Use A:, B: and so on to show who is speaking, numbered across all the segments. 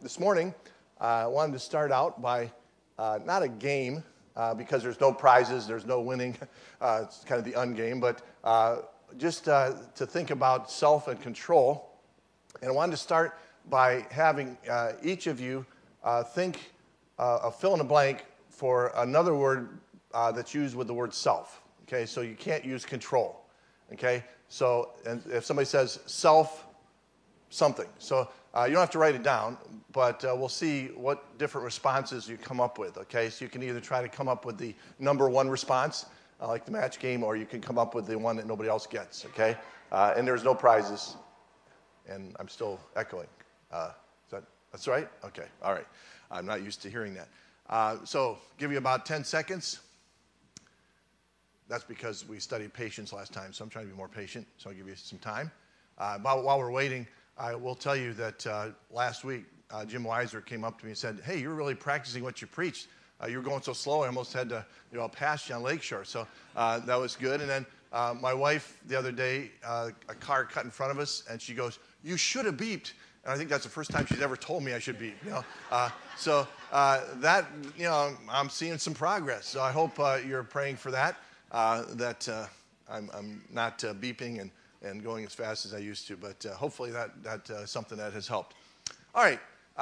A: This morning, I wanted to start out by not a game, because there's no prizes, there's no winning. It's kind of the ungame, but just to think about self and control. And I wanted to start by having each of you think a fill in the blank for another word that's used with the word self. Okay, so you can't use control. Okay, so and if somebody says self something, so you don't have to write it down, but we'll see what different responses you come up with. Okay, so you can either try to come up with the number one response, like the match game, or you can come up with the one that nobody else gets. Okay, and there's no prizes, and I'm still echoing. That's right? Okay, all right. I'm not used to hearing that. So give you about 10 seconds. That's because we studied patience last time, so I'm trying to be more patient, so I'll give you some time. While we're waiting, I will tell you that last week, Jim Weiser came up to me and said, "Hey, you're really practicing what you preached. You were going so slow, I almost had to pass you on Lakeshore." So that was good. And then my wife, the other day, a car cut in front of us, and she goes, "You should have beeped." And I think that's the first time she's ever told me I should beep. So that, I'm seeing some progress. So I hope you're praying for that, that I'm not beeping and going as fast as I used to. But hopefully that's something that has helped. All right.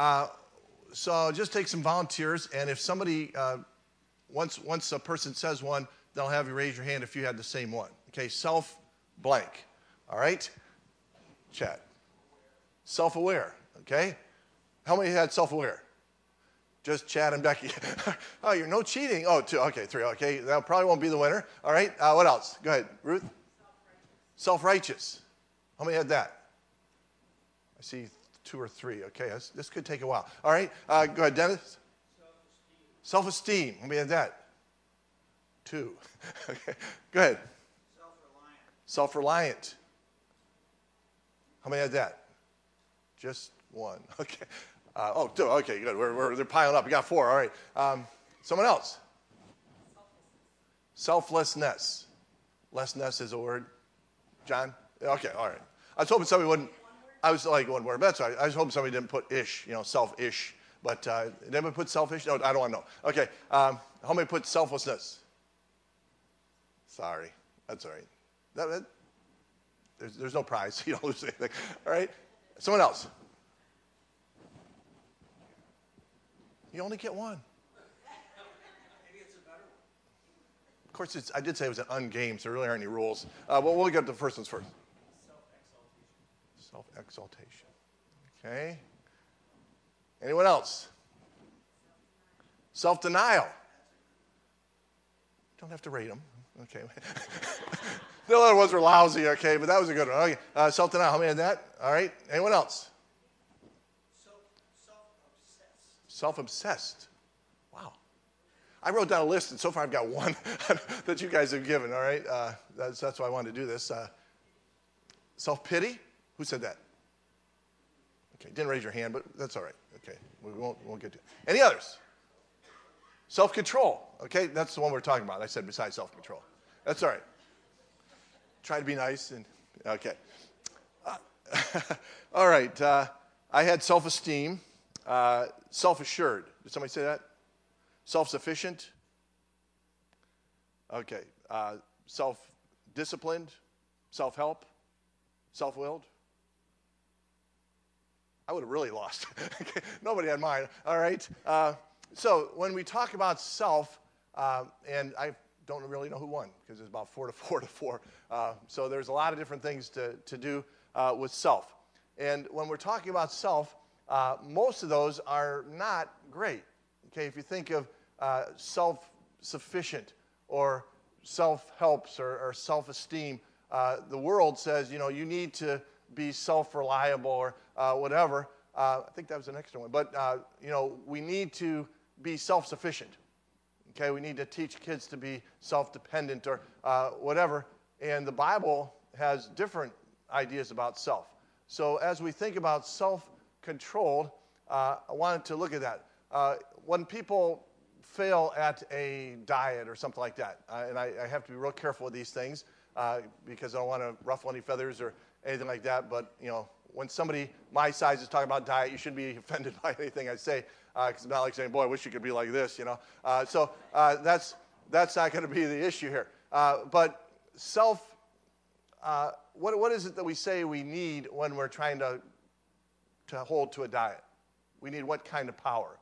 A: So just take some volunteers. And if somebody, once a person says one, they'll have you raise your hand if you had the same one. Okay, self blank. All right? Chat. Self-aware, okay? How many had self-aware? Just Chad and Becky. Oh, you're no cheating. Oh, two. Okay, three. Okay, that probably won't be the winner. All right, what else? Go ahead, Ruth. Self-righteous. How many had that? I see two or three. Okay, this could take a while. All right, go ahead, Dennis. Self-esteem. How many had that? Two. Okay, go ahead. Self-reliant. How many had that? Just one. Okay. Two. Okay, good. They're piling up. You got four. All right. Someone else. Selflessness. Lessness is a word. John? Okay, all right. I was hoping somebody wouldn't. I was like one word, but that's all right. I was hoping somebody didn't put ish, self-ish. But did anybody put selfish? No, I don't want to know. Okay. How many put selflessness? Sorry. That's all right. There's no prize, so you don't lose anything. All right. Someone else. You only get one.
B: Maybe it's a better one.
A: Of course, I did say it was an ungame, so there really aren't any rules. Well, we'll get to the first ones first. Self-exaltation. Okay. Anyone else? Self-denial. Don't have to rate them. Okay. The other ones were lousy, okay, but that was a good one. Okay. Self-denial. How many had that? All right. Anyone else? Self-obsessed. Wow. I wrote down a list, and so far I've got one that you guys have given, all right? That's why I wanted to do this. Self-pity? Who said that? Okay, didn't raise your hand, but that's all right. Okay, we won't get to it. Any others? Self-control. Okay, that's the one we're talking about. I said besides self-control. That's all right. Try to be nice. Okay. All right. I had self-esteem. Self-assured. Did somebody say that? Self-sufficient. Okay. Self-disciplined. Self-help. Self-willed. I would have really lost. Okay. Nobody had mine. All right. So when we talk about self, and I don't really know who won because it's about 4 to 4. So there's a lot of different things to do with self. And when we're talking about self, most of those are not great. Okay, if you think of self-sufficient or self-helps or self-esteem, the world says, you need to be self-reliable or whatever. I think that was an extra one. But, we need to be self-sufficient. Okay, we need to teach kids to be self-dependent or whatever. And the Bible has different ideas about self. So as we think about self-controlled, I wanted to look at that. When people fail at a diet or something like that, and I have to be real careful with these things because I don't want to ruffle any feathers or anything like that, but, when somebody my size is talking about diet, you shouldn't be offended by anything I say, because it's not like saying, boy, I wish you could be like this, So that's not going to be the issue here. But what is it that we say we need when we're trying to hold to a diet? We need what kind of power?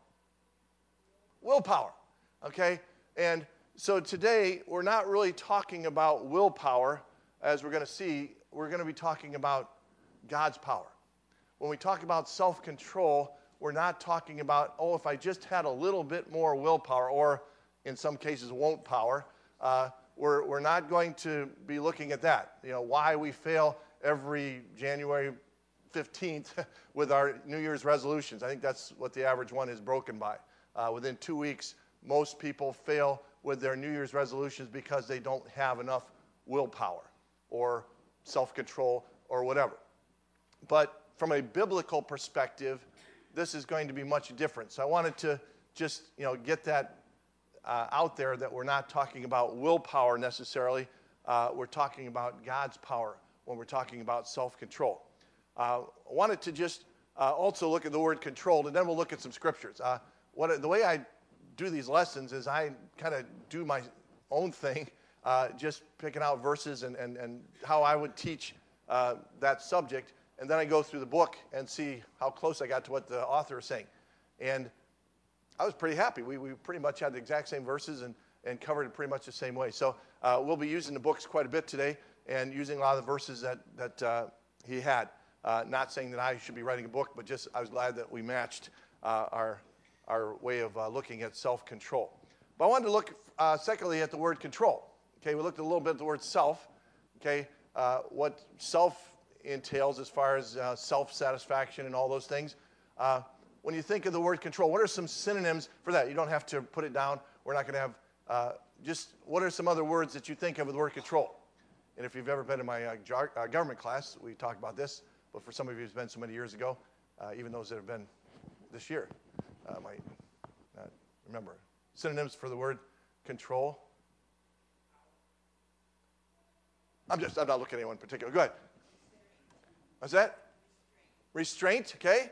A: Willpower, okay? And so today, we're not really talking about willpower, as we're going to see. We're going to be talking about God's power. When we talk about self-control, we're not talking about, if I just had a little bit more willpower, or in some cases, won't power. We're not going to be looking at that. Why we fail every January 15th with our New Year's resolutions. I think that's what the average one is broken by. Within 2 weeks, most people fail with their New Year's resolutions because they don't have enough willpower or self-control or whatever. But from a biblical perspective, this is going to be much different. So I wanted to just get that out there, that we're not talking about willpower necessarily. We're talking about God's power when we're talking about self-control. I wanted to just also look at the word controlled, and then we'll look at some scriptures. The way I do these lessons is I kind of do my own thing, just picking out verses and how I would teach that subject, and then I go through the book and see how close I got to what the author is saying. And I was pretty happy. We pretty much had the exact same verses and covered it pretty much the same way. So we'll be using the books quite a bit today and using a lot of the verses that he had. Not saying that I should be writing a book, but just I was glad that we matched our way of looking at self-control. But I wanted to look, secondly, at the word control. Okay, we looked a little bit at the word self. Okay, what self entails as far as self-satisfaction and all those things. When you think of the word control, what are some synonyms for that? You don't have to put it down. We're not going to have, just what are some other words that you think of with the word control? And if you've ever been in my government class, we talked about this. But for some of you, it's been so many years ago, even those that have been this year might not remember. Synonyms for the word control. I'm not looking at anyone in particular. Go ahead. What's that? Restraint, okay.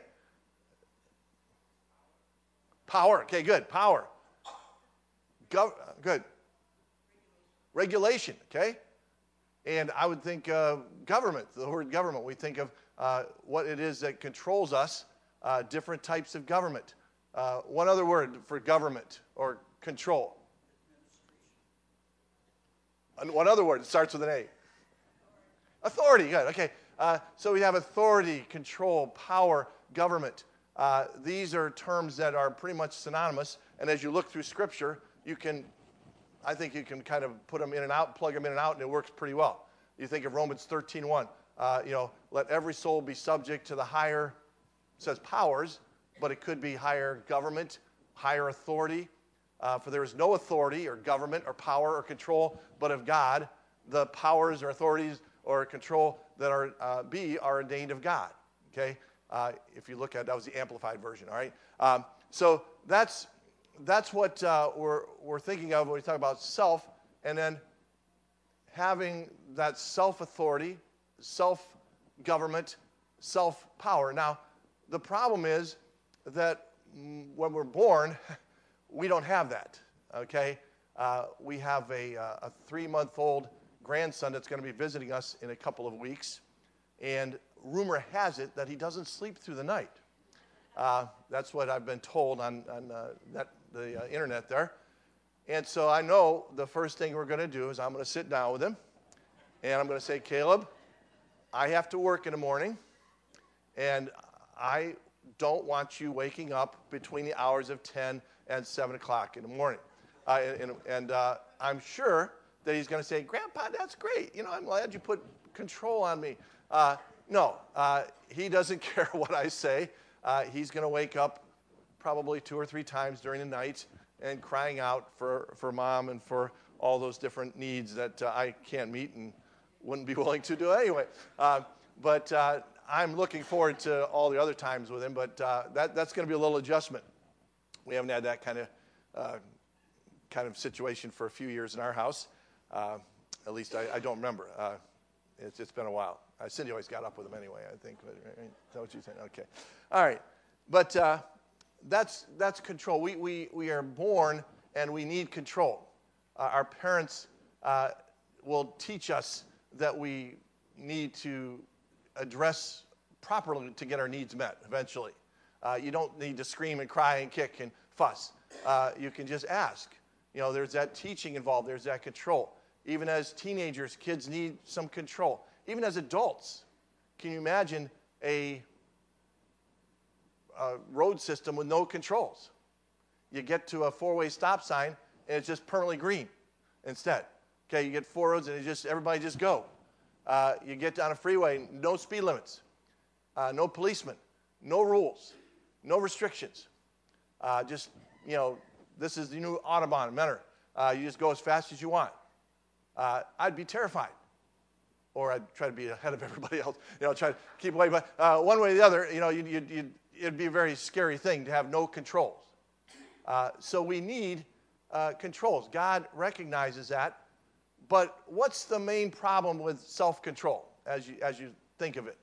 A: Power, okay, good. Power. Good. Regulation, okay. And I would think government, the word government, we think of what it is that controls us, different types of government. One other word for government or control. One other word, it starts with an A. Authority, good, okay. So we have authority, control, power, government. These are terms that are pretty much synonymous, and as you look through Scripture, I think you can kind of put them in and out, plug them in and out, and it works pretty well. You think of Romans 13:1, let every soul be subject to the higher, it says powers, but it could be higher government, higher authority. For there is no authority or government or power or control but of God. The powers or authorities or control that are ordained of God. Okay, if you look at that was the amplified version. All right, so that's what we're thinking of when we talk about self, and then having that self-authority, self-government, self-power. Now, the problem is that when we're born, we don't have that. Okay, we have a 3-month-old grandson that's going to be visiting us in a couple of weeks, and rumor has it that he doesn't sleep through the night. That's what I've been told on the internet there. And so I know the first thing we're going to do is I'm going to sit down with him, and I'm going to say, Caleb, I have to work in the morning, and I don't want you waking up between the hours of 10 and 7 o'clock in the morning. And I'm sure that he's going to say, Grandpa, that's great. I'm glad you put control on me. No, he doesn't care what I say. He's going to wake up probably 2 or 3 times during the night and crying out for Mom and for all those different needs that I can't meet and wouldn't be willing to do anyway. But I'm looking forward to all the other times with him, but that's going to be a little adjustment. We haven't had that kind of situation for a few years in our house. At least I don't remember. It's been a while. Cindy always got up with them anyway, I think. But, right? Is that what you're saying? Okay. All right. But that's control. We are born and we need control. Our parents will teach us that we need to address properly to get our needs met eventually. You don't need to scream and cry and kick and fuss. You can just ask. There's that teaching involved. There's that control. Even as teenagers, kids need some control. Even as adults, can you imagine a road system with no controls? You get to a four-way stop sign, and it's just permanently green instead. Okay, you get four roads, and everybody just go. You get down a freeway, no speed limits, no policemen, no rules, no restrictions. This is the new Autobahn, Menor. You just go as fast as you want. I'd be terrified. Or I'd try to be ahead of everybody else, try to keep away. But one way or the other, it'd be a very scary thing to have no controls. So we need controls. God recognizes that. But what's the main problem with self-control as you think of it?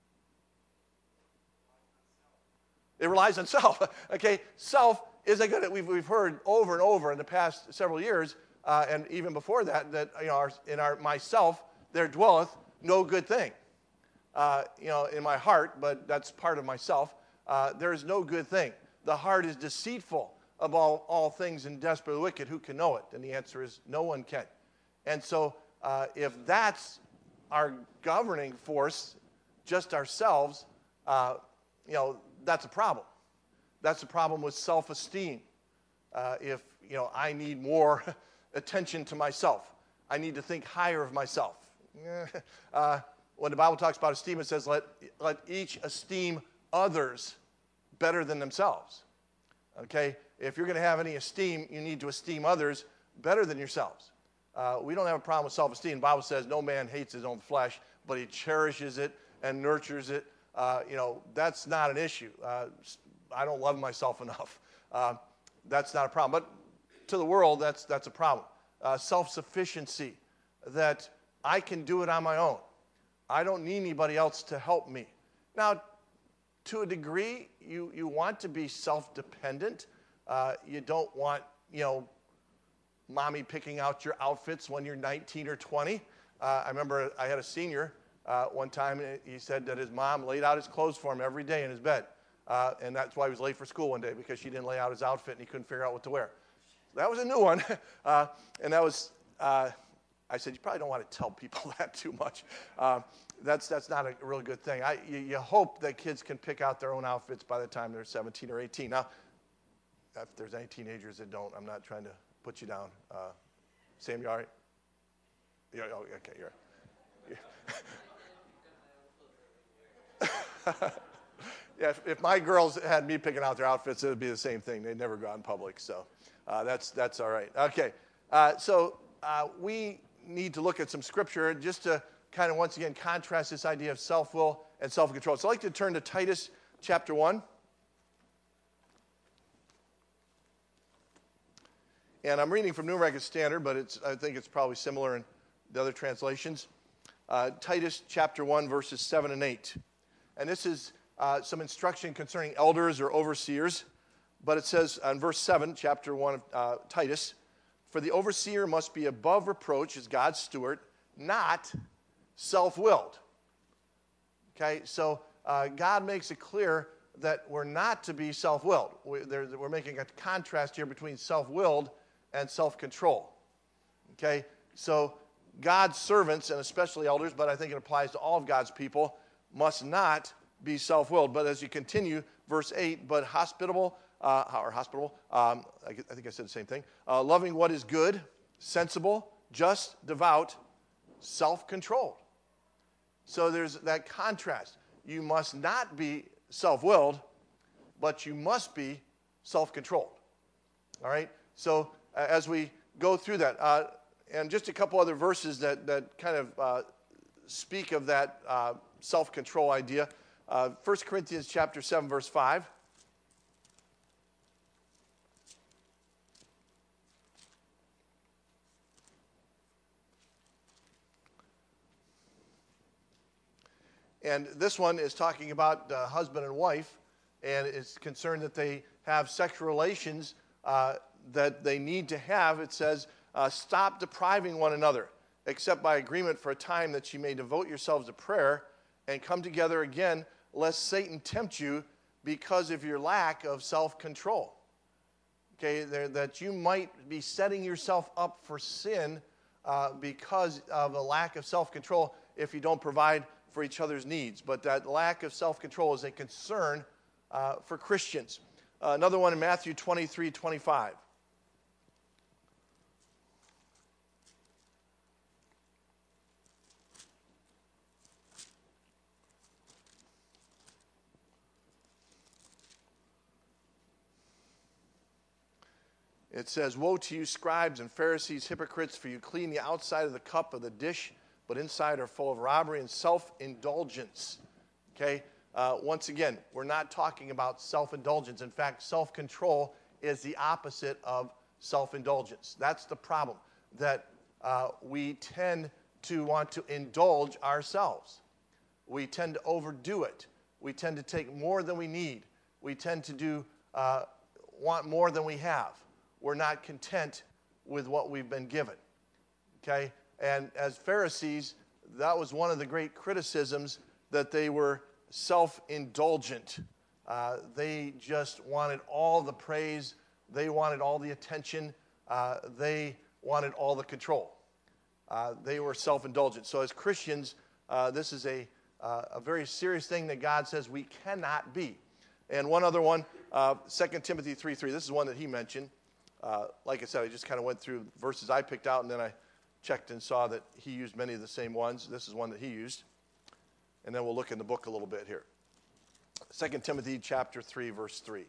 A: It relies on self. Okay, self isn't good. We've heard over and over in the past several years, and even before that in myself there dwelleth no good thing. In my heart, but that's part of myself. There is no good thing. The heart is deceitful above all things and desperately wicked. Who can know it? And the answer is no one can. And so if that's our governing force, just ourselves, that's a problem. That's a problem with self-esteem. If I need more attention to myself, I need to think higher of myself. When the Bible talks about esteem, it says, let each esteem others better than themselves. Okay? If you're going to have any esteem, you need to esteem others better than yourselves. We don't have a problem with self-esteem. The Bible says no man hates his own flesh, but he cherishes it and nurtures it. That's not an issue. I don't love myself enough. That's not a problem. But to the world, that's a problem. Self-sufficiency, that I can do it on my own. I don't need anybody else to help me. Now, to a degree, you want to be self-dependent. You don't want, mommy picking out your outfits when you're 19 or 20. I remember I had a senior one time, and he said that his mom laid out his clothes for him every day in his bed. And that's why he was late for school one day, because she didn't lay out his outfit and he couldn't figure out what to wear. That was a new one. And that was, I said, you probably don't want to tell people that too much. That's not a real good thing. You hope that kids can pick out their own outfits by the time they're 17 or 18. Now, if there's any teenagers that don't, I'm not trying to put you down. Sam, you all right? Yeah, okay, you're Yeah, if my girls had me picking out their outfits, it would be the same thing. They'd never go out in public, so that's all right. Okay, so we need to look at some scripture just to kind of once again contrast this idea of self-will and self-control. So I'd like to turn to Titus chapter 1. And I'm reading from New American Standard, but I think it's probably similar in the other translations. Titus chapter 1, verses 7 and 8. And this is some instruction concerning elders or overseers. But it says in verse 7, chapter 1 of Titus, for the overseer must be above reproach as God's steward, not self-willed. Okay, so God makes it clear that we're not to be self-willed. We're making a contrast here between self-willed and self-control. Okay, so God's servants, and especially elders, but I think it applies to all of God's people, must not be self-willed. But as you continue, verse 8, but hospitable, I think I said the same thing, loving what is good, sensible, just, devout, self-controlled. So there's that contrast. You must not be self-willed, but you must be self-controlled. All right? So as we go through that, and just a couple other verses that kind of speak of that self-control idea. 1 Corinthians chapter 7, verse 5. And this one is talking about husband and wife, and it's concerned that they have sexual relations that they need to have. It says, stop depriving one another, except by agreement for a time, that you may devote yourselves to prayer and come together again, lest Satan tempt you because of your lack of self-control. Okay, that you might be setting yourself up for sin because of a lack of self-control if you don't provide for each other's needs. But that lack of self-control is a concern for Christians. Another one in Matthew 23:25. It says, woe to you, scribes and Pharisees, hypocrites, for you clean the outside of the cup of the dish, but inside are full of robbery and self-indulgence. Okay? Once again, we're not talking about self-indulgence. In fact, self-control is the opposite of self-indulgence. That's the problem, that we tend to want to indulge ourselves. We tend to overdo it. We tend to take more than we need. We tend to want more than we have. We're not content with what we've been given. Okay? And as Pharisees, that was one of the great criticisms, that they were self-indulgent. They just wanted all the praise. They wanted all the attention. They wanted all the control. They were self-indulgent. So as Christians, this is a very serious thing that God says we cannot be. And one other one, 2 Timothy 3:3. This is one that he mentioned. Like I said, I just kind of went through verses I picked out, and then I checked and saw that he used many of the same ones. This is one that he used. And then we'll look in the book a little bit here. 2 Timothy chapter 3, verse 3.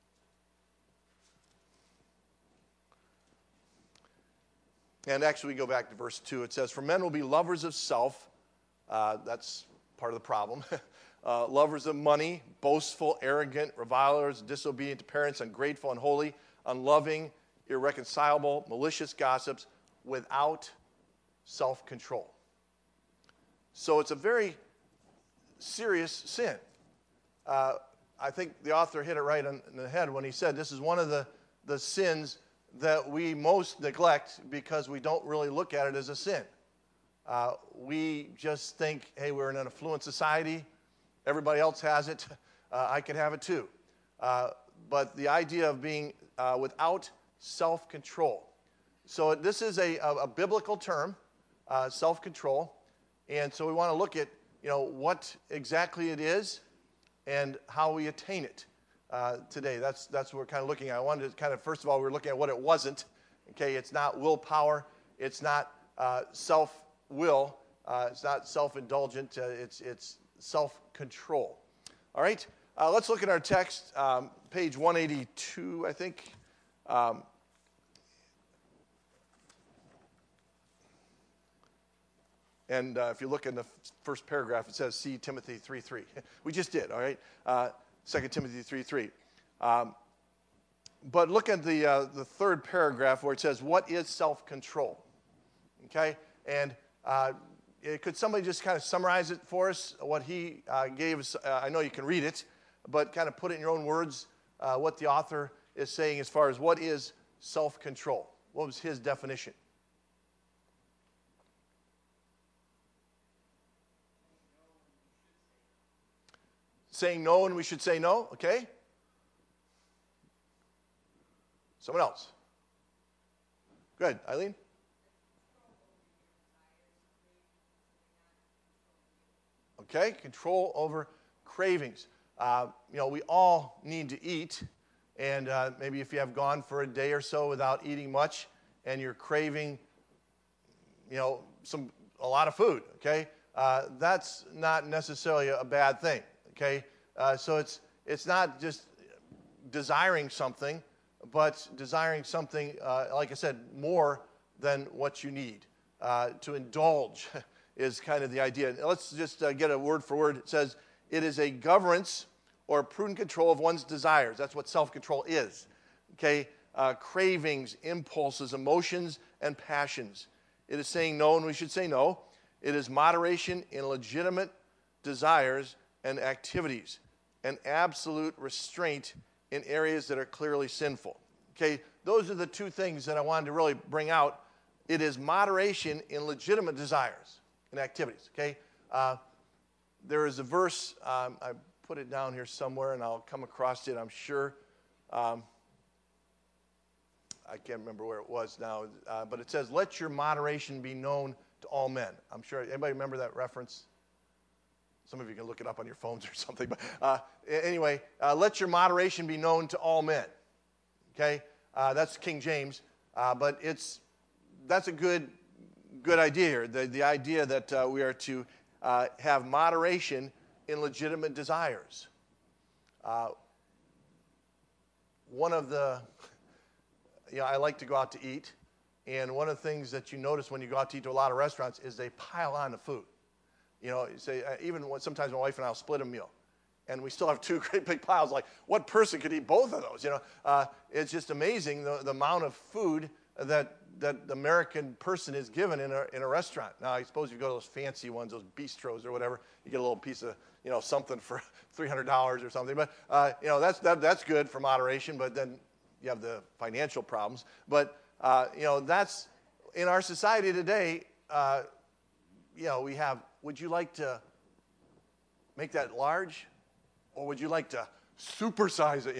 A: And actually, we go back to verse 2. It says, for men will be lovers of self. That's part of the problem. Lovers of money, boastful, arrogant, revilers, disobedient to parents, ungrateful, unholy, unloving, irreconcilable, malicious gossips, without self-control. So it's a very serious sin. I think the author hit it right on the head when he said this is one of the sins that we most neglect because we don't really look at it as a sin. We just think, hey, we're in an affluent society. Everybody else has it. I can have it too. But the idea of being without self-control. So this is a biblical term, self-control. And so we want to look at, what exactly it is and how we attain it today. That's what we're kind of looking at. I wanted to kind of, first of all, we're looking at what it wasn't. Okay, it's not willpower. It's not self-will. It's not self-indulgent. It's self-control. All right, let's look at our text, page 182, I think. And if you look in the first paragraph, it says, see Timothy 3:3. We just did, all right? 2 Timothy 3:3. But look at the third paragraph where it says, what is self-control? Okay? And could somebody just kind of summarize it for us, what he gave us? I know you can read it, but kind of put it in your own words, what the author is saying as far as what is self-control. What was his definition? Saying no when we should say no, okay? Someone else. Go ahead, Eileen. Okay, control over cravings. We all need to eat, and maybe if you have gone for a day or so without eating much, and you're craving, a lot of food. Okay, that's not necessarily a bad thing. Okay, so it's not just desiring something, but desiring something, like I said, more than what you need. To indulge is kind of the idea. Let's just get a word for word. It says, it is a governance or prudent control of one's desires. That's what self-control is. Okay, cravings, impulses, emotions, and passions. It is saying no when we should say no. It is moderation in legitimate desires, and activities, and absolute restraint in areas that are clearly sinful. Okay, those are the two things that I wanted to really bring out. It is moderation in legitimate desires and activities. Okay, there is a verse, I put it down here somewhere, and I'll come across it, I'm sure. I can't remember where it was now, but it says, "Let your moderation be known to all men." I'm sure, anybody remember that reference? Some of you can look it up on your phones or something. But anyway, let your moderation be known to all men. Okay, that's King James, but that's a good idea here. The idea that we are to have moderation in legitimate desires. One of the, I like to go out to eat, and one of the things that you notice when you go out to eat to a lot of restaurants is they pile on the food. You say, sometimes my wife and I will split a meal, and we still have two great big piles. Like, what person could eat both of those? It's just amazing the amount of food that the American person is given in a restaurant. Now, I suppose you go to those fancy ones, those bistros or whatever, you get a little piece of something for $300 or something. But that's good for moderation. But then you have the financial problems. But that's in our society today. We have. Would you like to make that large, or would you like to supersize it?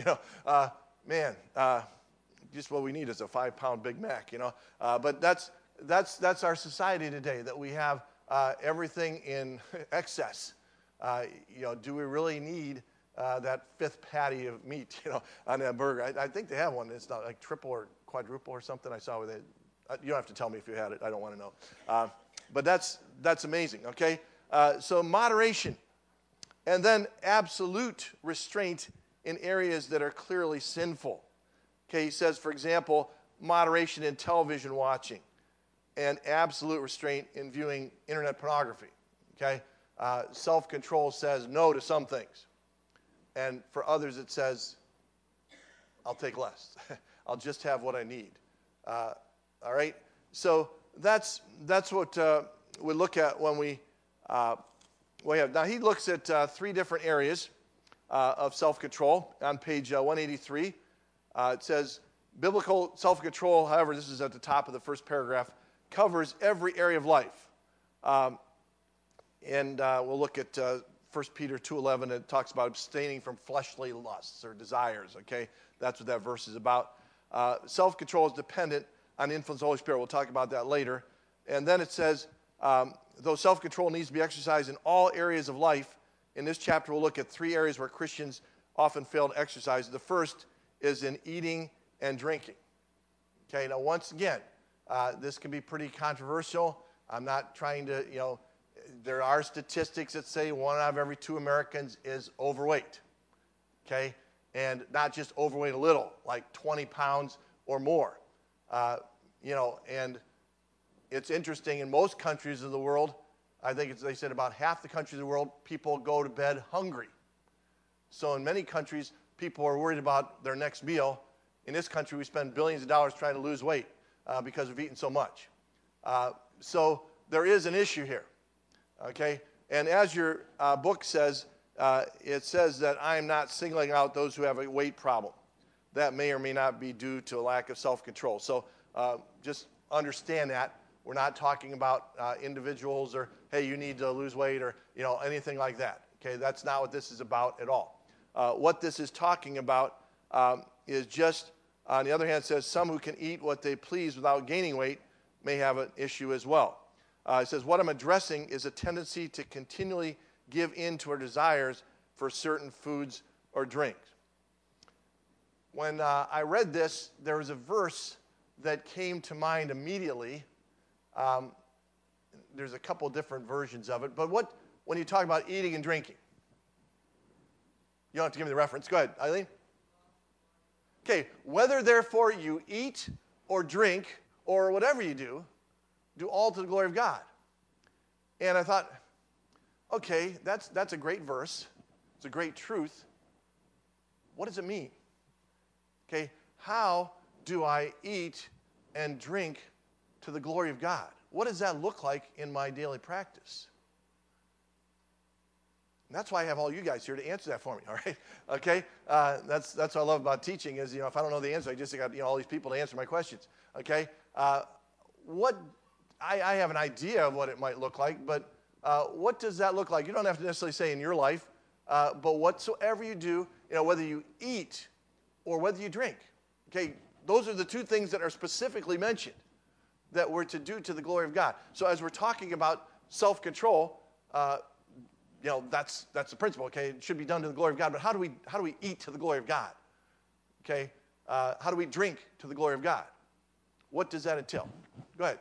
A: Just what we need is a 5-pound Big Mac. But that's our society today. That we have everything in excess. Do we really need that fifth patty of meat? On that burger. I think they have one. It's not like triple or quadruple or something. I saw with it. You don't have to tell me if you had it. I don't want to know. But that's amazing, okay? So moderation. And then absolute restraint in areas that are clearly sinful. Okay, he says, for example, moderation in television watching and absolute restraint in viewing internet pornography. Okay? Self-control says no to some things. And for others it says, I'll take less. I'll just have what I need. All right? So that's what we look at when we have. Now, he looks at 3 different areas of self-control on page 183. It says, biblical self-control, however, this is at the top of the first paragraph, covers every area of life. And we'll look at 1 Peter 2:11. It talks about abstaining from fleshly lusts or desires, okay? That's what that verse is about. Self-control is dependent on the influence of the Holy Spirit. We'll talk about that later. And then it says, though self-control needs to be exercised in all areas of life, in this chapter we'll look at 3 areas where Christians often fail to exercise. The first is in eating and drinking. Okay, now once again, this can be pretty controversial. I'm not trying to, there are statistics that say 1 out of every 2 Americans is overweight. Okay, and not just overweight a little, like 20 pounds or more. And it's interesting, in most countries of the world, I think they said about half the countries of the world, people go to bed hungry. So in many countries, people are worried about their next meal. In this country, we spend billions of dollars trying to lose weight because we've eaten so much. So there is an issue here, okay? And as your book says, it says that I am not singling out those who have a weight problem. That may or may not be due to a lack of self-control. So just understand that. We're not talking about individuals or, hey, you need to lose weight or, anything like that. Okay, that's not what this is about at all. What this is talking about is just, on the other hand, it says some who can eat what they please without gaining weight may have an issue as well. It says what I'm addressing is a tendency to continually give in to our desires for certain foods or drinks. When I read this, there was a verse that came to mind immediately. There's a couple different versions of it, but when you talk about eating and drinking, you don't have to give me the reference. Go ahead, Eileen. Okay, whether therefore you eat or drink or whatever you do all to the glory of God. And I thought, okay, that's a great verse. It's a great truth. What does it mean? Okay, how do I eat and drink to the glory of God? What does that look like in my daily practice? And that's why I have all you guys here to answer that for me, all right? Okay? That's what I love about teaching is, if I don't know the answer, I just got, all these people to answer my questions, okay? I have an idea of what it might look like, but what does that look like? You don't have to necessarily say in your life, but whatsoever you do, whether you eat or whether you drink, okay? Those are the two things that are specifically mentioned that we're to do to the glory of God. So as we're talking about self-control, that's the principle, okay? It should be done to the glory of God, but how do we eat to the glory of God? Okay? How do we drink to the glory of God? What does that entail? Go ahead.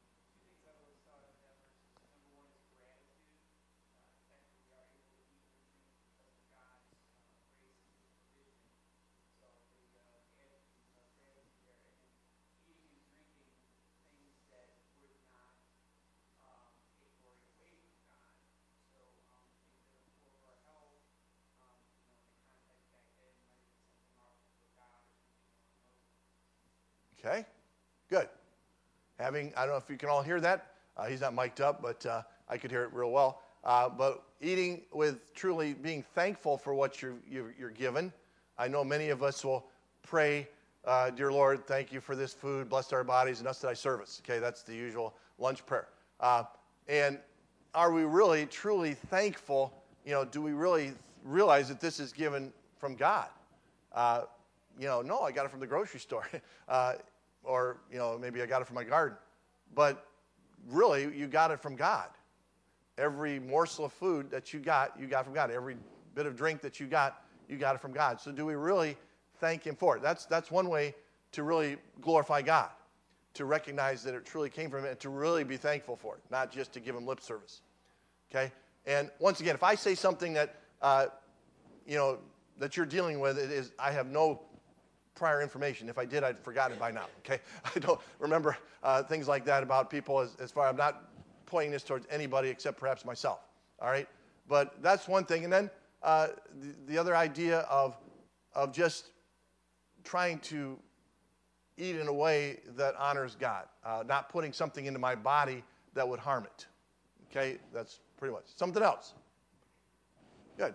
A: Okay, good. I don't know if you can all hear that. He's not mic'd up, but I could hear it real well. But eating with truly being thankful for what you're given. I know many of us will pray, dear Lord, thank you for this food, bless our bodies, and us that I service. Okay, that's the usual lunch prayer. And are we really, truly thankful? Do we really realize that this is given from God? No, I got it from the grocery store. Or, maybe I got it from my garden. But really, you got it from God. Every morsel of food that you got from God. Every bit of drink that you got it from God. So do we really thank him for it? That's one way to really glorify God, to recognize that it truly came from him and to really be thankful for it, not just to give him lip service. Okay? And once again, if I say something that, that you're dealing with, it is, I have no prior information. If I did, I'd forgotten it by now, okay? I don't remember things like that about people as far, I'm not pointing this towards anybody except perhaps myself, all right? But that's one thing. And then the other idea of just trying to eat in a way that honors God, not putting something into my body that would harm it, okay? That's pretty much. Something else. Good.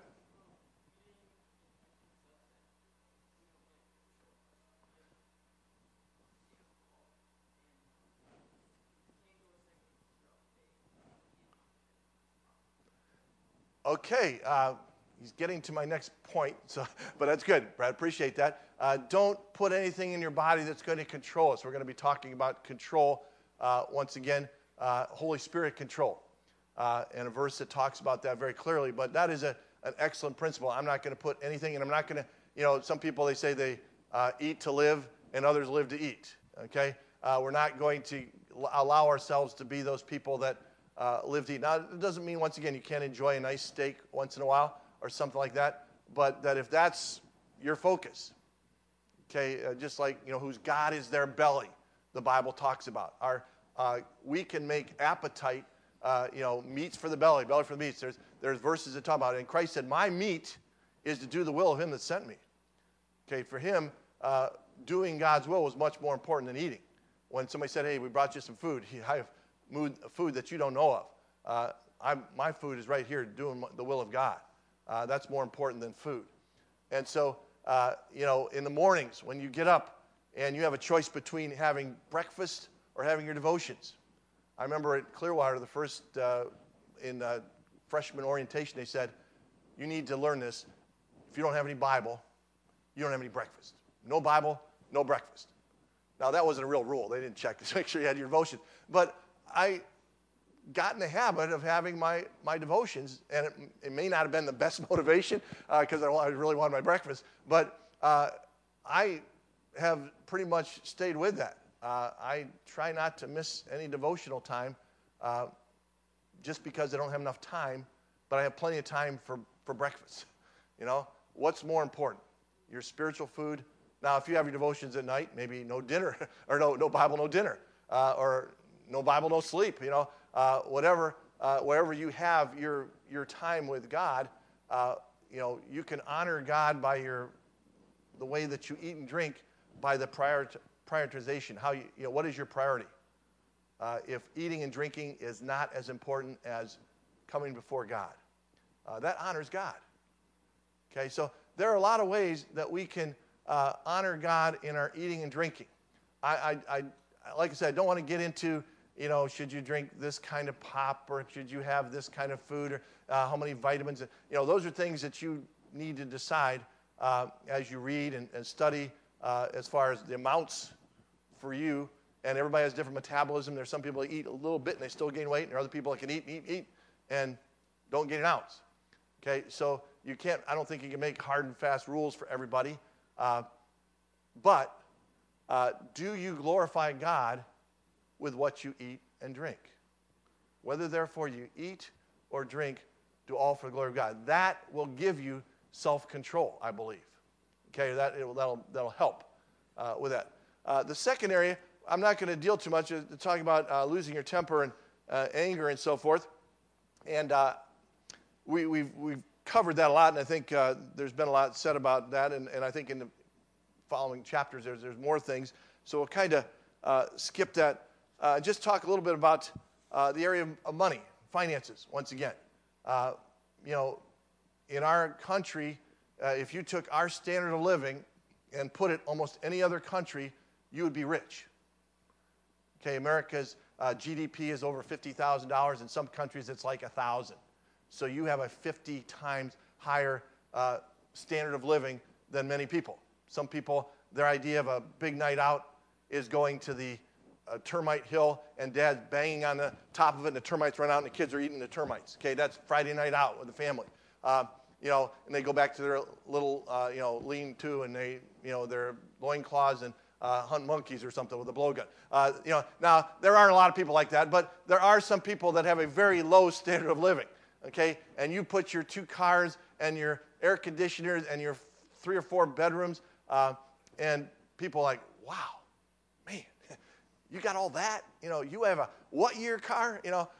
A: Okay, he's getting to my next point, but that's good, Brad. Appreciate that. Don't put anything in your body that's going to control us. We're going to be talking about control once again, Holy Spirit control, and a verse that talks about that very clearly. But that is an excellent principle. I'm not going to put anything, and I'm not going to, some people, they say they eat to live, and others live to eat, okay? We're not going to allow ourselves to be those people that live to eat. Now, it doesn't mean, once again, you can't enjoy a nice steak once in a while or something like that, but that if that's your focus, okay, just like, whose God is their belly, the Bible talks about. We can make appetite, meats for the belly for the meats. There's verses that talk about it, and Christ said, my meat is to do the will of him that sent me. Okay, for him, doing God's will was much more important than eating. When somebody said, hey, we brought you some food, I have food that you don't know of. My food is right here doing the will of God. That's more important than food. And so, in the mornings when you get up and you have a choice between having breakfast or having your devotions. I remember at Clearwater, the first in freshman orientation, they said, you need to learn this. If you don't have any Bible, you don't have any breakfast. No Bible, no breakfast. Now, that wasn't a real rule. They didn't check to make sure you had your devotion. But I got in the habit of having my devotions, and it may not have been the best motivation because I really wanted my breakfast, but I have pretty much stayed with that. I try not to miss any devotional time just because I don't have enough time, but I have plenty of time for breakfast. What's more important? Your spiritual food. Now, if you have your devotions at night, maybe no dinner, or no Bible, no dinner, or no Bible, no sleep, whatever, wherever you have your time with God, you can honor God by the way that you eat and drink, by the prioritization. What is your priority? If eating and drinking is not as important as coming before God, that honors God. Okay, so there are a lot of ways that we can honor God in our eating and drinking. Like I said, I don't want to get into, should you drink this kind of pop, or should you have this kind of food, or how many vitamins. Those are things that you need to decide as you read and study as far as the amounts for you. And everybody has different metabolism. There's some people that eat a little bit and they still gain weight, and there are other people that can eat, and don't gain an ounce. Okay, so I don't think you can make hard and fast rules for everybody. But do you glorify God with what you eat and drink? Whether therefore you eat or drink, do all for the glory of God. That will give you self-control, I believe. Okay, that'll help with that. The second area, I'm not going to deal too much, talking about losing your temper and anger and so forth. And we've covered that a lot, and I think there's been a lot said about that, and I think in the following chapters there's more things. So we'll kind of skip that. Just talk a little bit about the area of money, finances, once again. In our country, if you took our standard of living and put it almost any other country, you would be rich. Okay, America's GDP is over $50,000. In some countries, it's like 1,000. So you have a 50 times higher standard of living than many people. Some people, their idea of a big night out is going to the termite hill, and dad's banging on the top of it, and the termites run out, and the kids are eating the termites. Okay, that's Friday night out with the family. And they go back to their little, lean-to, and their loincloths and hunt monkeys or something with a blowgun. Now, there aren't a lot of people like that, but there are some people that have a very low standard of living, okay? And you put your 2 cars and your air conditioners and your 3 or 4 bedrooms, and people are like, wow, man, you got all that? You have a what-year car?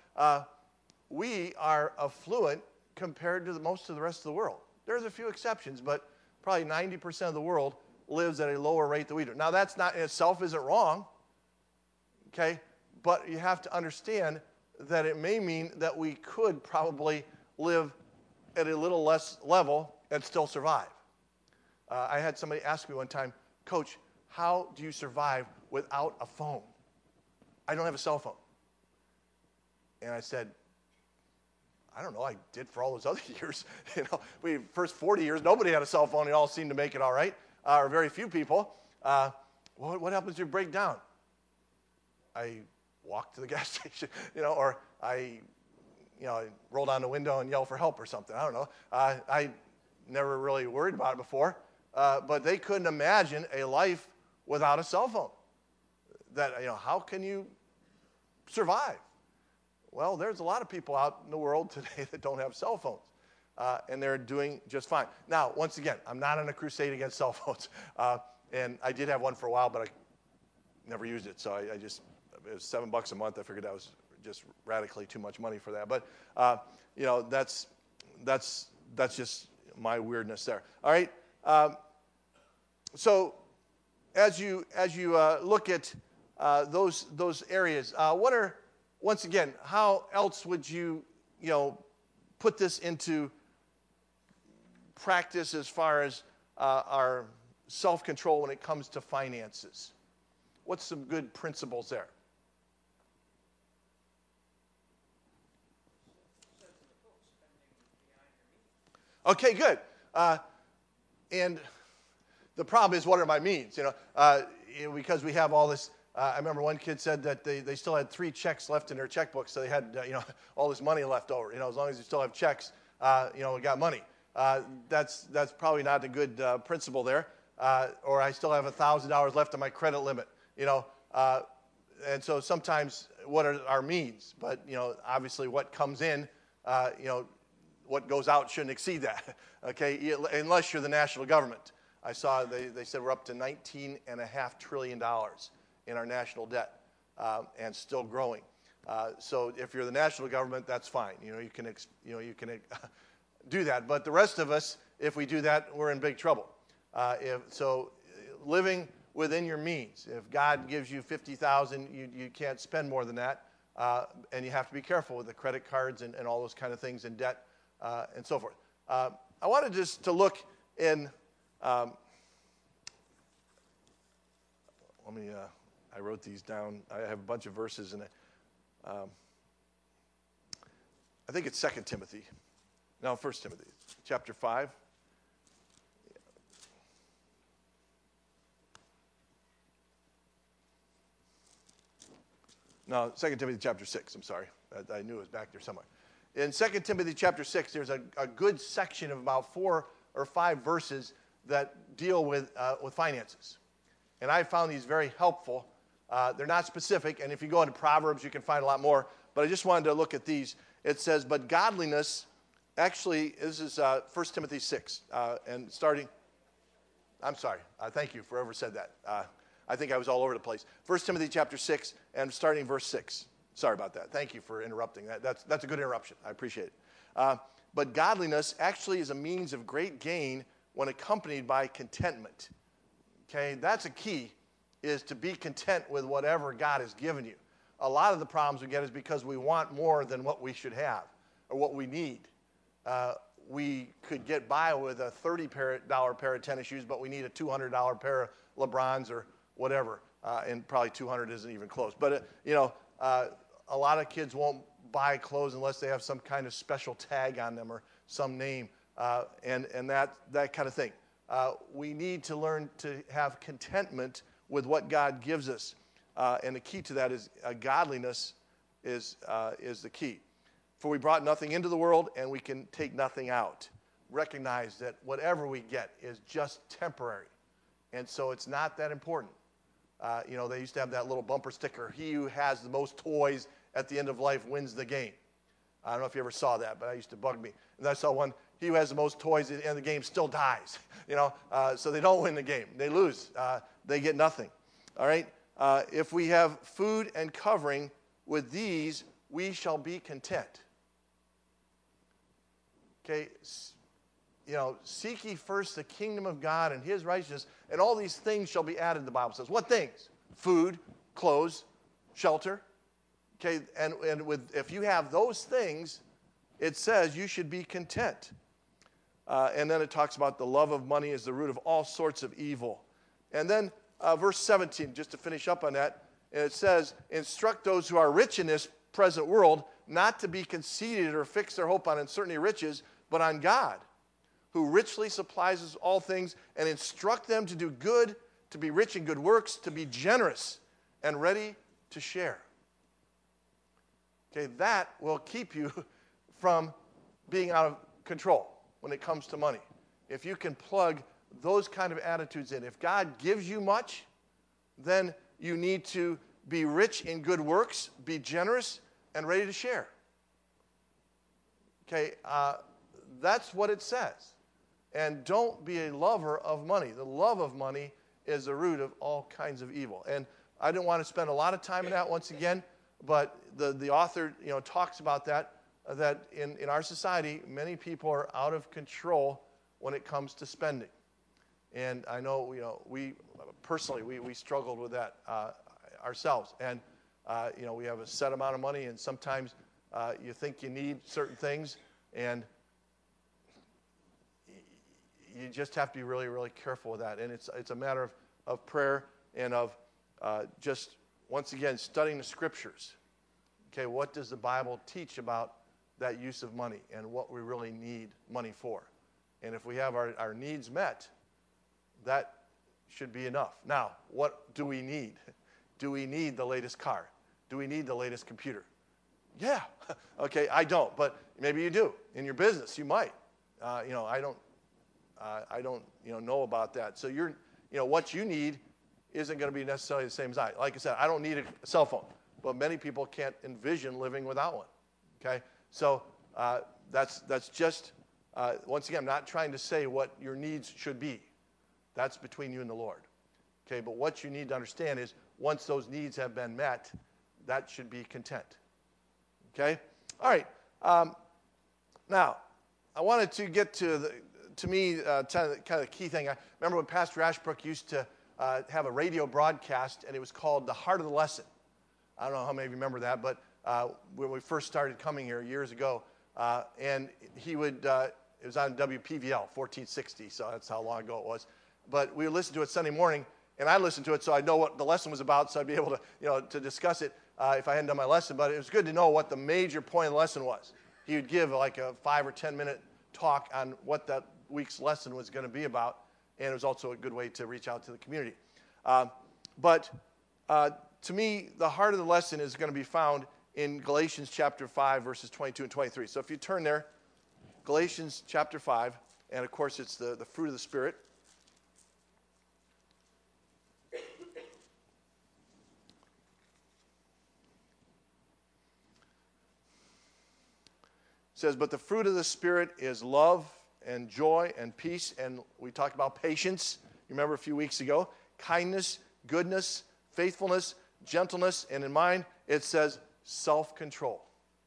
A: We are affluent compared to most of the rest of the world. There's a few exceptions, but probably 90% of the world lives at a lower rate than we do. Now, that's not in itself isn't wrong, okay? But you have to understand that it may mean that we could probably live at a little less level and still survive. I had somebody ask me one time, Coach, how do you survive without a phone? I don't have a cell phone. And I said, I don't know, I did for all those other years. First 40 years, nobody had a cell phone. They all seemed to make it all right, or very few people. What happens if you break down? I walk to the gas station, or I roll down the window and yell for help or something. I don't know. I never really worried about it before, but they couldn't imagine a life without a cell phone. That, how can you survive? Well, there's a lot of people out in the world today that don't have cell phones, and they're doing just fine. Now, once again, I'm not on a crusade against cell phones, and I did have one for a while, but I never used it, so it was $7 a month. I figured that was just radically too much money for that, but that's just my weirdness there. All right, so as you look at those areas, once again, how else would you put this into practice as far as our self-control when it comes to finances? What's some good principles there? Okay, good. And the problem is, what are my means? Because we have all this. I remember one kid said that they still had 3 checks left in their checkbook, so they had all this money left over. As long as you still have checks, we got money. That's probably not a good principle there. Or I still have $1,000 left on my credit limit. And so sometimes what are our means? But obviously what comes in, what goes out shouldn't exceed that. Okay, unless you're the national government. I saw they said we're up to $19.5 trillion in our national debt, and still growing. So if you're the national government, that's fine. You can do that. But the rest of us, if we do that, we're in big trouble. Living within your means. If God gives you $50,000, you can't spend more than that, and you have to be careful with the credit cards and all those kind of things and debt. and so forth. I wanted just to look in, I wrote these down. I have a bunch of verses in it. I think it's 2 Timothy. No, 1 Timothy, chapter 5. No, 2 Timothy chapter 6, I'm sorry. I knew it was back there somewhere. In 2 Timothy chapter 6, there's a good section of about 4 or 5 verses that deal with finances. And I found these very helpful. They're not specific, and if you go into Proverbs, you can find a lot more. But I just wanted to look at these. It says, but godliness, actually, this is 1 Timothy 6, and starting, I'm sorry, thank you for whoever said that. I think I was all over the place. 1 Timothy chapter 6, and starting verse 6. Sorry about that. Thank you for interrupting. That's a good interruption. I appreciate it. But godliness actually is a means of great gain when accompanied by contentment. Okay, that's a key, is to be content with whatever God has given you. A lot of the problems we get is because we want more than what we should have or what we need. We could get by with a $30 pair of tennis shoes, but we need a $200 pair of LeBrons or whatever, and probably 200 isn't even close. But, a lot of kids won't buy clothes unless they have some kind of special tag on them or some name, and that kind of thing. We need to learn to have contentment with what God gives us, and the key to that is godliness is the key. For we brought nothing into the world, and we can take nothing out. Recognize that whatever we get is just temporary, and so it's not that important. They used to have that little bumper sticker, he who has the most toys at the end of life wins the game. I don't know if you ever saw that, but it used to bug me. And I saw one, he who has the most toys at the end of the game still dies. So they don't win the game. They lose. They get nothing. All right? If we have food and covering, with these we shall be content. Okay? Seek ye first the kingdom of God and his righteousness, and all these things shall be added, the Bible says. What things? Food, clothes, shelter. Okay, and if you have those things, it says you should be content. And then it talks about the love of money is the root of all sorts of evil. And then verse 17, just to finish up on that, and it says, instruct those who are rich in this present world not to be conceited or fix their hope on uncertainty of riches, but on God, who richly supplies us all things, and instruct them to do good, to be rich in good works, to be generous and ready to share. Okay, that will keep you from being out of control when it comes to money. If you can plug those kind of attitudes in. If God gives you much, then you need to be rich in good works, be generous, and ready to share. Okay, that's what it says. And don't be a lover of money. The love of money is the root of all kinds of evil. And I didn't want to spend a lot of time on that once again, but the author talks about that in our society, many people are out of control when it comes to spending. And I know we personally we struggled with that ourselves. And we have a set amount of money, and sometimes you think you need certain things, and you just have to be really, really careful with that. And it's a matter of prayer and of just, once again, studying the Scriptures. Okay, what does the Bible teach about that use of money and what we really need money for? And if we have our needs met, that should be enough. Now, what do we need? Do we need the latest car? Do we need the latest computer? Yeah. Okay, I don't, but maybe you do. In your business, you might. I don't know about that. So what you need isn't going to be necessarily the same as I. Like I said, I don't need a cell phone, but many people can't envision living without one. Okay, so that's just once again, I'm not trying to say what your needs should be. That's between you and the Lord. Okay, but what you need to understand is once those needs have been met, that should be content. Okay, all right. Now, I wanted to get to kind of the key thing. I remember when Pastor Ashbrook used to have a radio broadcast, and it was called The Heart of the Lesson. I don't know how many of you remember that, but when we first started coming here years ago, And he would, it was on WPVL, 1460, so that's how long ago it was. But we would listen to it Sunday morning, and I listened to it so I'd know what the lesson was about, so I'd be able to, to discuss it if I hadn't done my lesson. But it was good to know what the major point of the lesson was. He would give like a 5 or 10 minute talk on what that week's lesson was going to be about, and it was also a good way to reach out to the community. But to me, the heart of the lesson is going to be found in Galatians chapter 5, verses 22 and 23. So if you turn there, Galatians chapter 5, and of course it's the fruit of the Spirit. It says, but the fruit of the Spirit is love and joy and peace, and we talked about patience, you remember a few weeks ago, kindness, goodness, faithfulness, gentleness, and in mine it says self-control.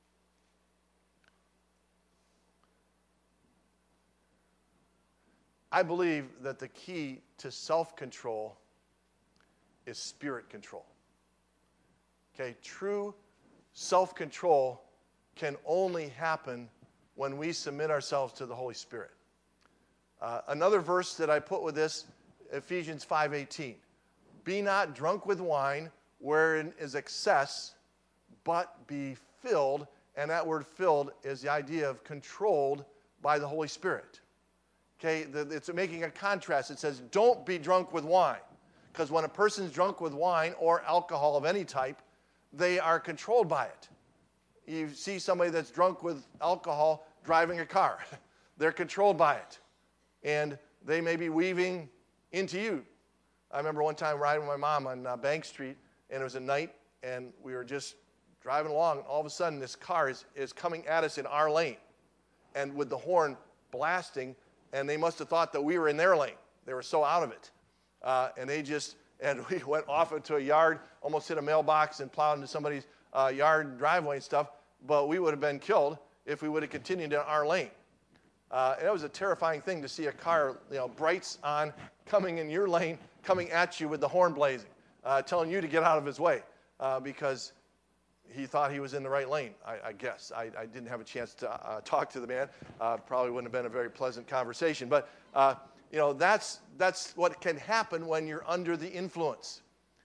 A: I believe that the key to self-control is spirit control. Okay, true self-control can only happen when we submit ourselves to the Holy Spirit. Another verse that I put with this, Ephesians 5:18. Be not drunk with wine, wherein is excess, but be filled. And that word filled is the idea of controlled by the Holy Spirit. Okay, it's making a contrast. It says, don't be drunk with wine. Because when a person's drunk with wine or alcohol of any type, they are controlled by it. You see somebody that's drunk with alcohol driving a car. They're controlled by it. And they may be weaving into you. I remember one time riding with my mom on Bank Street, and it was at night, and we were just driving along, and all of a sudden this car is coming at us in our lane, and with the horn blasting, and they must have thought that we were in their lane. They were so out of it. And we went off into a yard, almost hit a mailbox and plowed into somebody's yard driveway and stuff, but we would have been killed if we would have continued in our lane. And it was a terrifying thing to see a car, brights on, coming in your lane, coming at you with the horn blazing, telling you to get out of his way because he thought he was in the right lane, I guess. I didn't have a chance to talk to the man. Probably wouldn't have been a very pleasant conversation. But, that's what can happen when you're under the influence,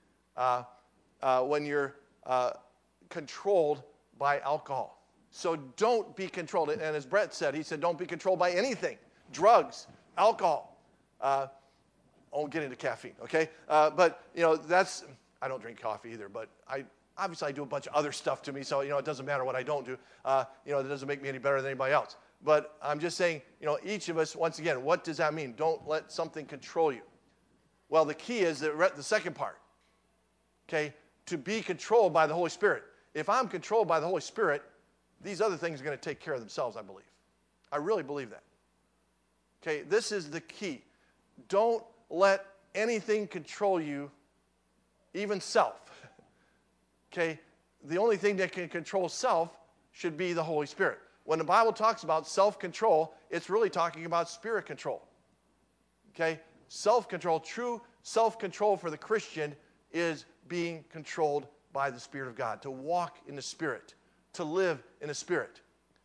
A: when you're controlled by alcohol. So don't be controlled. And as Brett said, he said, don't be controlled by anything. Drugs, alcohol. I won't get into caffeine, okay? But, I don't drink coffee either, but obviously I do a bunch of other stuff to me, so, it doesn't matter what I don't do. It doesn't make me any better than anybody else. But I'm just saying, each of us, once again, what does that mean? Don't let something control you. Well, the key is the second part, okay? To be controlled by the Holy Spirit. If I'm controlled by the Holy Spirit, these other things are going to take care of themselves, I believe. I really believe that. Okay, this is the key. Don't let anything control you, even self. Okay, the only thing that can control self should be the Holy Spirit. When the Bible talks about self-control, it's really talking about spirit control. Okay, self-control, true self-control for the Christian is being controlled by the Spirit of God, to walk in the Spirit, to live in the Spirit.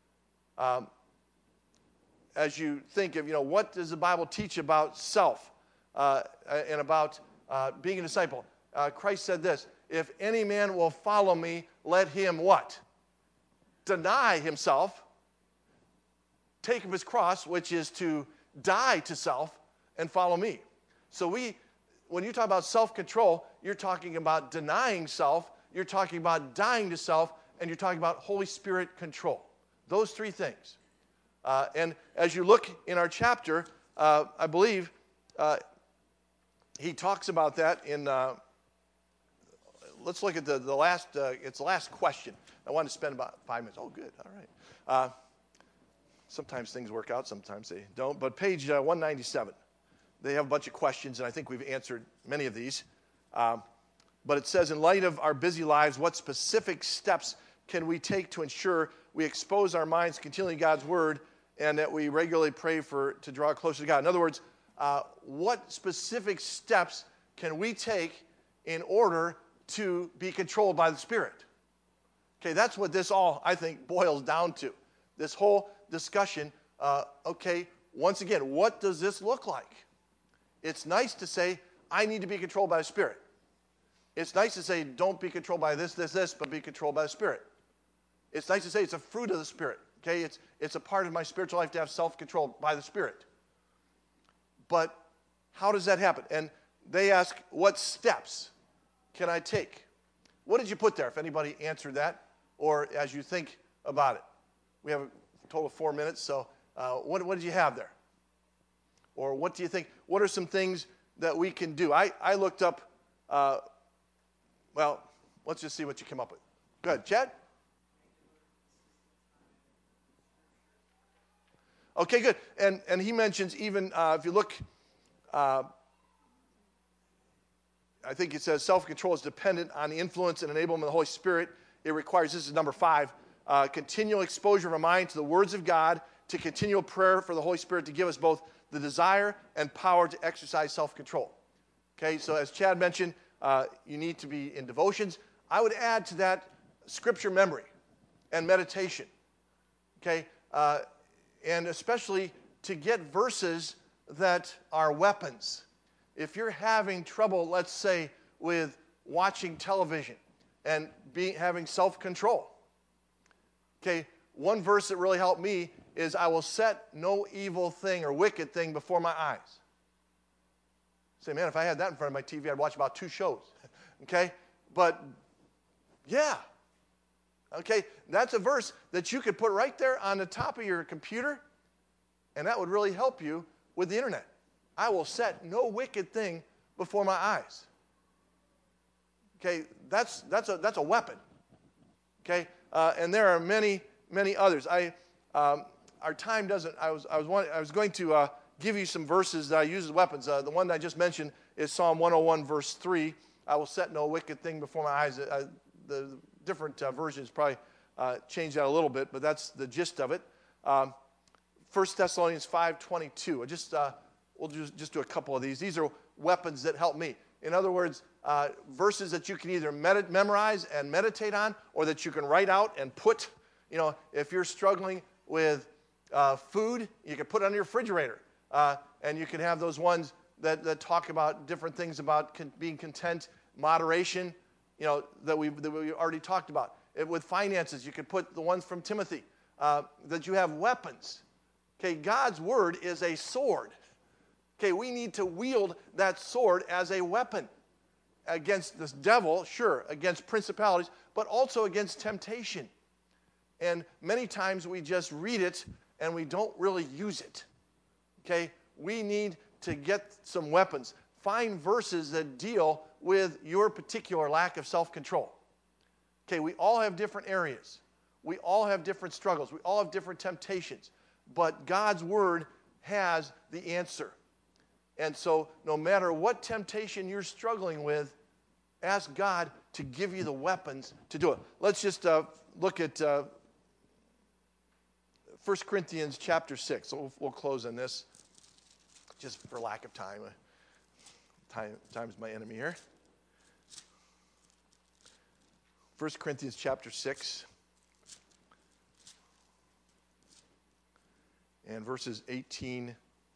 A: As you think of, what does the Bible teach about self and about being a disciple? Christ said this, if any man will follow me, let him what? Deny himself, take up his cross, which is to die to self, and follow me. So when you talk about self-control, you're talking about denying self, you're talking about dying to self, and you're talking about Holy Spirit control. Those three things. And as you look in our chapter, I believe he talks about that in, let's look at the last, it's the last question. I wanted to spend about 5 minutes. Oh, good, all right. Sometimes things work out, sometimes they don't. But page 197, they have a bunch of questions, and I think we've answered many of these. But it says, in light of our busy lives, what specific steps can we take to ensure we expose our minds continually to God's Word and that we regularly pray to draw closer to God? In other words, what specific steps can we take in order to be controlled by the Spirit? Okay, that's what this all, I think, boils down to. this whole discussion, okay, once again, what does this look like? It's nice to say, I need to be controlled by the Spirit. It's nice to say, don't be controlled by this, but be controlled by the Spirit. It's nice to say it's a fruit of the Spirit. Okay, it's a part of my spiritual life to have self-control by the Spirit. But how does that happen? And they ask, what steps can I take? What did you put there, if anybody answered that, or as you think about it? We have a total of 4 minutes, so what did you have there? Or what do you think? What are some things that we can do? I looked up, well, let's just see what you come up with. Go ahead, Chad. Okay, good. And he mentions even, if you look, I think it says self-control is dependent on the influence and enablement of the Holy Spirit. It requires, this is number 5, continual exposure of our mind to the words of God, to continual prayer for the Holy Spirit to give us both the desire and power to exercise self-control. Okay, so as Chad mentioned, you need to be in devotions. I would add to that scripture memory and meditation. Okay, and especially to get verses that are weapons. If you're having trouble, let's say, with watching television and having self-control, okay, one verse that really helped me is, I will set no evil thing or wicked thing before my eyes. Say, man, if I had that in front of my TV, I'd watch about 2 shows. Okay? But, yeah. Okay, that's a verse that you could put right there on the top of your computer, and that would really help you with the internet. I will set no wicked thing before my eyes. Okay, that's a weapon. Okay, and there are many others. Our time doesn't. I was going to give you some verses that I use as weapons. The one that I just mentioned is Psalm 101, verse 3. I will set no wicked thing before my eyes. The different versions probably change that a little bit, but that's the gist of it. 1 Thessalonians 5:22. We'll just do a couple of these. These are weapons that help me. In other words, verses that you can either memorize and meditate on, or that you can write out and put. You know, if you're struggling with food, you can put it on your refrigerator, and you can have those ones that talk about different things about being content, moderation. You know, that we already talked about. With finances, you could put the ones from Timothy, that you have weapons. Okay, God's word is a sword. Okay, we need to wield that sword as a weapon against this devil, sure, against principalities, but also against temptation. And many times we just read it and we don't really use it. Okay, we need to get some weapons. Find verses that deal with your particular lack of self-control. Okay, we all have different areas. We all have different struggles. We all have different temptations. But God's word has the answer. And so no matter what temptation you're struggling with, ask God to give you the weapons to do it. Let's just look at 1 Corinthians chapter 6. We'll close on this just for lack of time. Time is my enemy here. 1 Corinthians chapter 6 and verses 18.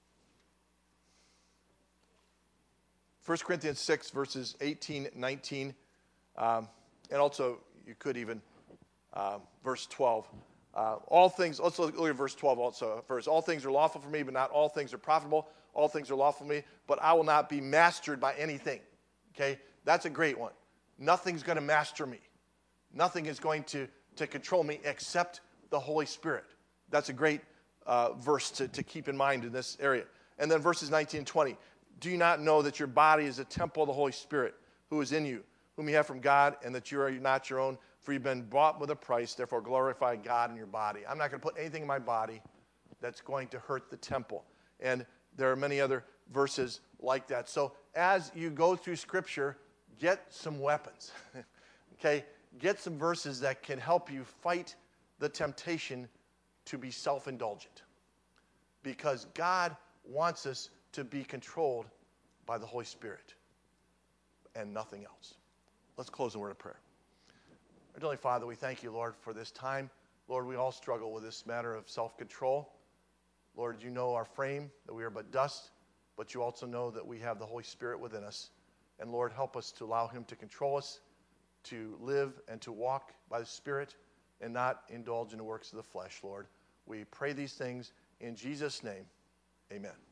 A: 1 Corinthians 6, verses 18, 19, and also you could even verse 12. All things, let's look at verse 12 also first. All things are lawful for me, but not all things are profitable. All things are lawful for me, but I will not be mastered by anything. Okay, that's a great one. Nothing's going to master me. Nothing is going to control me except the Holy Spirit. That's a great verse to keep in mind in this area. And then verses 19 and 20. Do you not know that your body is a temple of the Holy Spirit who is in you, whom you have from God, and that you are not your own, for you've been bought with a price, therefore glorify God in your body. I'm not going to put anything in my body that's going to hurt the temple. And there are many other verses like that. So as you go through Scripture, get some weapons. Okay? Get some verses that can help you fight the temptation to be self-indulgent. Because God wants us to be controlled by the Holy Spirit and nothing else. Let's close in a word of prayer. Our Heavenly Father, we thank you, Lord, for this time Lord, we all struggle with this matter of self-control. Lord, you know our frame, that we are but dust, but you also know that we have the Holy Spirit within us. And Lord, help us to allow him to control us, to live and to walk by the Spirit, and not indulge in the works of the flesh, Lord. We pray these things in Jesus' name. Amen.